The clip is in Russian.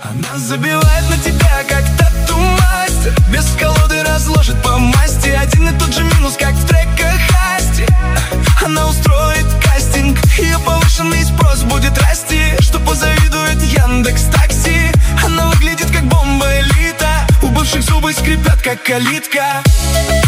Она забивает на тебя, как тату-мастер, без колоды разложит по масти. Один и тот же минус, как в треках Асти. Она устроит кастинг, ее повышенный спрос будет расти, что позавидует Яндекс.Такси. Она выглядит как бомба элита, у бывших зубы скрипят, как калитка.